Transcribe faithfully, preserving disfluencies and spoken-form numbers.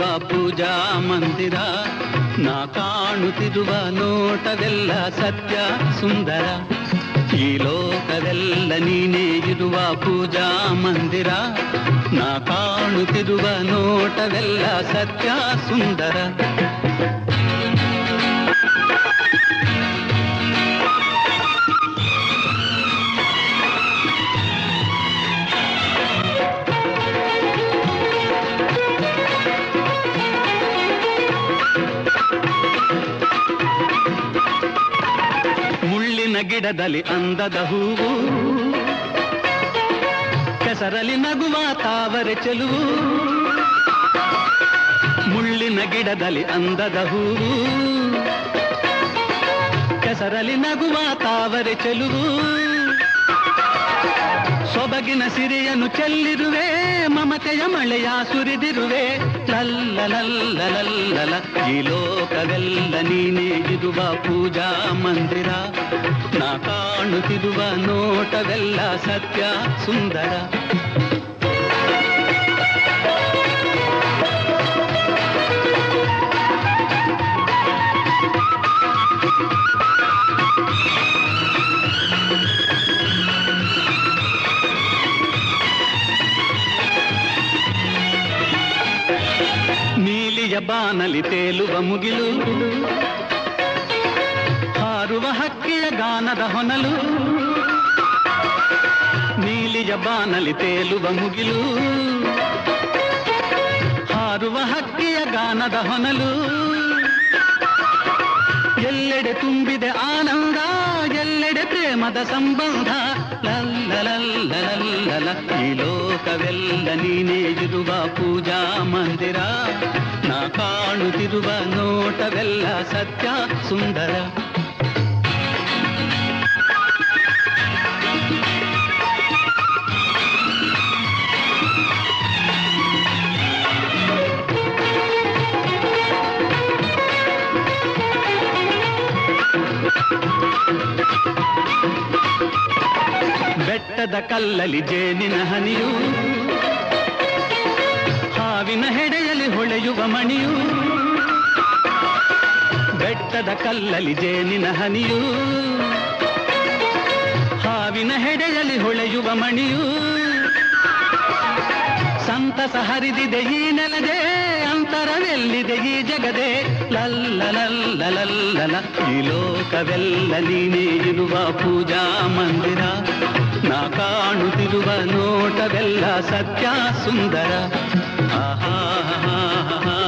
ಇರುವ ಪೂಜಾ ಮಂದಿರ. ನಾ ಕಾಣುತ್ತಿರುವ ನೋಟವೆಲ್ಲ ಸತ್ಯ ಸುಂದರ. ಈ ಲೋಕವೆಲ್ಲ ನೀನೇ ಇರುವ ಪೂಜಾ ಮಂದಿರ. ನಾ ಕಾಣುತ್ತಿರುವ ನೋಟವೆಲ್ಲ ಸತ್ಯ ಸುಂದರ. ಮುಳ್ಳಿನ ಗಿಡದಲ್ಲಿ ಅಂದದ ಹೂವು, ಕೆಸರಲ್ಲಿ ನಗುವ ತಾವರೆ ಚೆಲುವು. ಮುಳ್ಳಿನ ಗಿಡದಲ್ಲಿ ಅಂದದ ಹೂವು, ಕೆಸರಲ್ಲಿ ನಗುವ ತಾವರೆ ಚೆಲುವು. ಸೊಬಗಿನ ಸಿರಿಯನ್ನು ಚೆಲ್ಲಿರುವೆ, ಮಮತೆಯ ಮಳೆಯ ಸುರಿದಿರುವೆ. ಲಲ್ಲ ಲಲ್ಲ ಲಲ್ಲ ಈ ಲೋಕವೆಲ್ಲ ನೀನೇ ಇರುವ ಪೂಜಾ ಮಂದಿರ. ನಾ ಕಾಣುತ್ತಿರುವ ನೋಟವೆಲ್ಲ ಸತ್ಯ ಸುಂದರ. ನೀಲಿಯ ಬಾನಲಿ ತೇಲುವ ಮುಗಿಲು, ಹಾರುವ ಹಕ್ಕಿಯ ಗಾನದ ಹೊನಲು. ನೀಲಿಯ ಬಾನಲಿ ತೇಲುವ ಮುಗಿಲು, ಹಾರುವ ಹಕ್ಕಿಯ ಗಾನದ ಹೊನಲು. ಎಲ್ಲೆಡೆ ತುಂಬಿದೆ ಆನಂದ, ಎಲ್ಲೆಡೆ ಪ್ರೇಮದ ಸಂಬಂಧ. ಲಲ್ಲ ಲಲ್ಲ ಲಲ್ಲ ಈ ಲೋಕವೆಲ್ಲ ನೀನೇ ಇರುವ ಪೂಜಾ ಮಂದಿರ. ನಾ ಕಾಣುತ್ತಿರುವ ನೋಟವೆಲ್ಲ ಸತ್ಯ ಸುಂದರ. ಬೆಟ್ಟದ ಕಲ್ಲಲಿ ಜೇನಿನ ಹನಿಯು, ಹಾವಿನ ಹೆಡೆಯಲ್ಲಿ ಹೊಳೆಯುವ ಮಣಿಯು. ಬೆಟ್ಟದ ಕಲ್ಲಲಿ ಜೇನಿನ ಹನಿಯು, ಹಾವಿನ ಹೆಡೆಯಲ್ಲಿ ಹೊಳೆಯುವ ಮಣಿಯು. ಸಂತಸ ಹರಿದಿದೆ ಈ ನೆಲದೆ, ಅಂತರವೆಲ್ಲಿದೆ ಈ ಜಗದೆ. ಲಲ್ಲ ಲಲ್ಲ ಲಲ್ಲ ಈ ಲೋಕವೆಲ್ಲ ನೀನೇ ಇರುವ ಪೂಜಾ ಮಂದಿರ. ನಾ ಕಾಣುತ್ತಿರುವ ನೋಟವೆಲ್ಲ ಸತ್ಯ ಸುಂದರ. ಆಹಾ